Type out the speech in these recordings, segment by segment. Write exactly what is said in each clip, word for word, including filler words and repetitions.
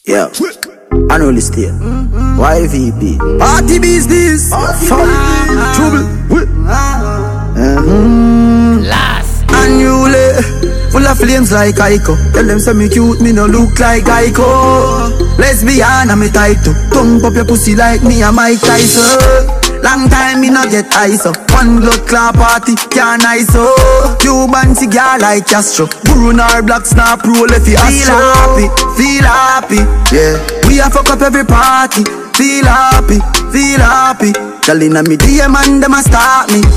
Yeah, Unruly State, Y V P, Party business, fun, trouble, mm-hmm. Last Unruly, full of flames like Aiko. Tell them say me cute, me no look like Aiko. Lesbian, I'm a title. Tongue pop your pussy like me and Mike Tyson. Long time me no get ice up. One blood clot party, can't ice up. Cuban cigar like Castro. Bruno black snap roll if you feel happy, feel happy. Yeah, we a fuck up every party. Feel happy, feel happy. Girl inna me D M and them a start me.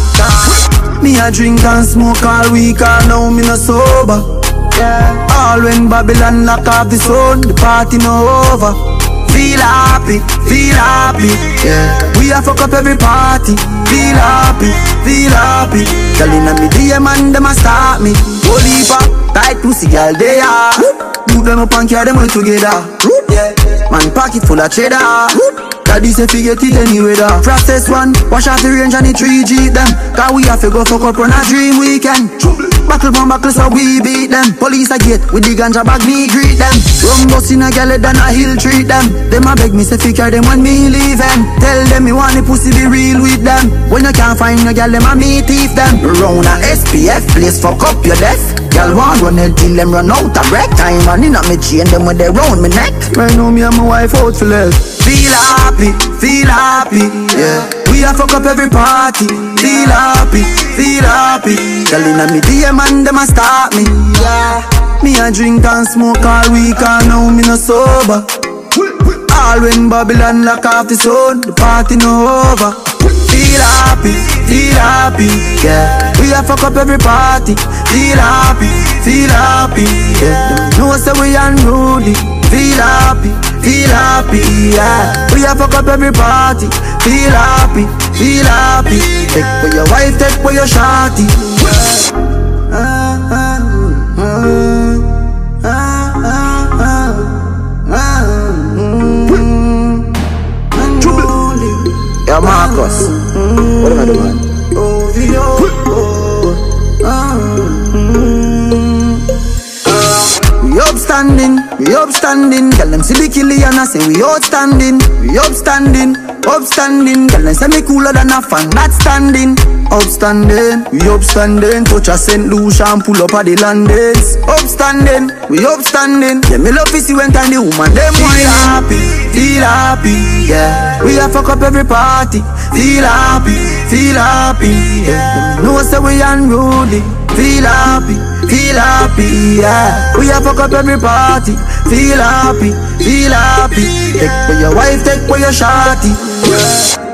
Me a drink and smoke all week and now me no sober. Yeah, all when Babylon lock off the sun, the party no over. Feel happy, feel happy, yeah. We a fuck up every party. Feel happy, feel happy. Girl inna me D M and them a start me. Holy fuck, tight pussy girl they are. Move them up and carry them all together. Yeah, man pocket full of cheddar. Daddy say fi get it anyway da. Process one, wash out the range and the three G them. Cause we have to go fuck up on a dream weekend. Buckle from buckle so we beat them. Police a gate with the ganja bag me greet them. Rum bus in a gal than a hill treat them. Them a beg me say fi carry them when me leaving. Tell them me want the pussy be real with them. When you can't find no gal them a me thief them. Round a S P F place fuck up your death. Gal want run it till them run out of breath. Time running up me chain them when they round me neck. Right now me and my wife out for less. Feel happy, feel happy, yeah. We a fuck up every party. Feel happy, feel happy. Girl inna me D M and them a start me. Yeah, me a drink and smoke all week and now me no sober. All when Babylon lock off the sun, the party no over. Feel happy, feel happy, yeah. We a fuck up every party. Feel happy, feel happy, yeah. Them know say we unruly. Feel happy, feel happy, yeah. We a fuck up every party. Feel happy, feel happy. Take for your wife, take for your shawty. Ah, ah, ah, ah, ah, ah, mm. Yeah, Marcus, what am I doing? Oh, oh, oh, we upstanding, we upstanding. Girl them see the killie and I say we outstanding. We upstanding, upstanding. Girl them say me cooler than a fan that's standing. Upstanding, we upstanding. Touch a Saint Lucia pull up at the landings. Upstanding, we upstanding. Yeah, me love to see when time the woman them feel happy, feel happy, yeah. We a fuck up every party. Feel happy, feel happy, yeah. No say we unruly. Feel happy, feel happy, yeah. We a fuck up every party. Feel happy, feel happy. Take for your wife, take for your shawty, yeah.